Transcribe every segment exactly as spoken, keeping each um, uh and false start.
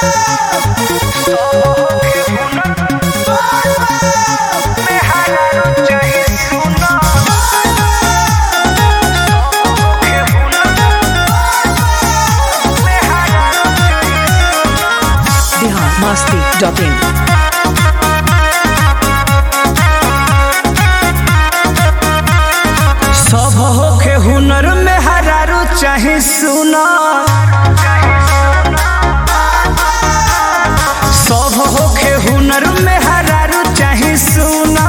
masti dot in. सब होके हुनर में हरारू चाहे सुना, सब होके हुनर में हरारू चाहे सुना।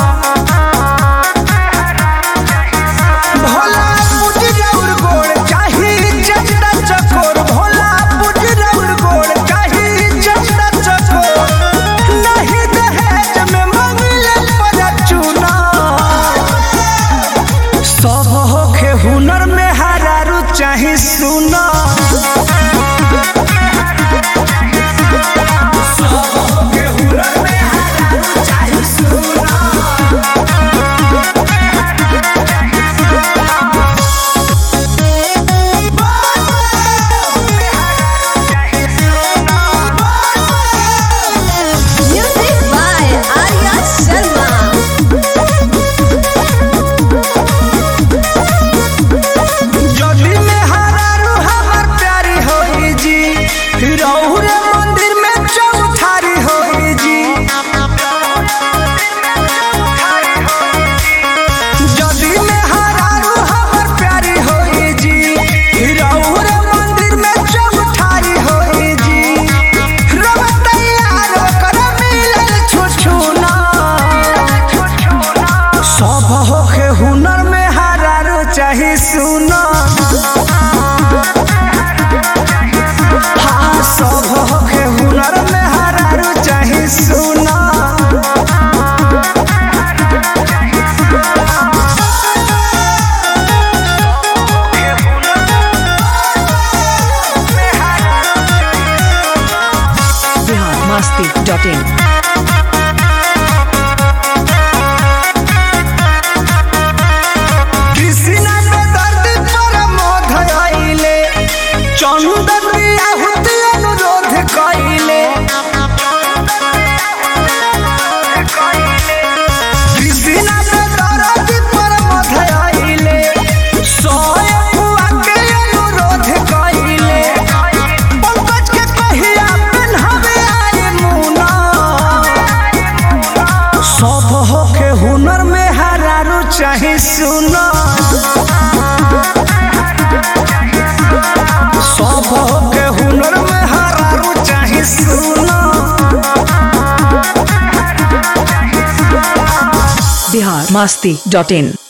भोला पुजरौर गोड़ चाहे जगदा चकोर, भोला पुजरौर गोड़ चाहे जगदा चकोर। नहीं दहेज में मंगले पर चुना, सब होके हुनर में हरारू चाहे सुना। हुनर में हरारू चाहे सुना, हाँ सब होके हुनर में हरारू चाहे सुना। Bihar masti dot in. हुनर में हरारू चाहे सुना, सब होके हुनर में हरारू चाहे सुना। Bihar masti dot in.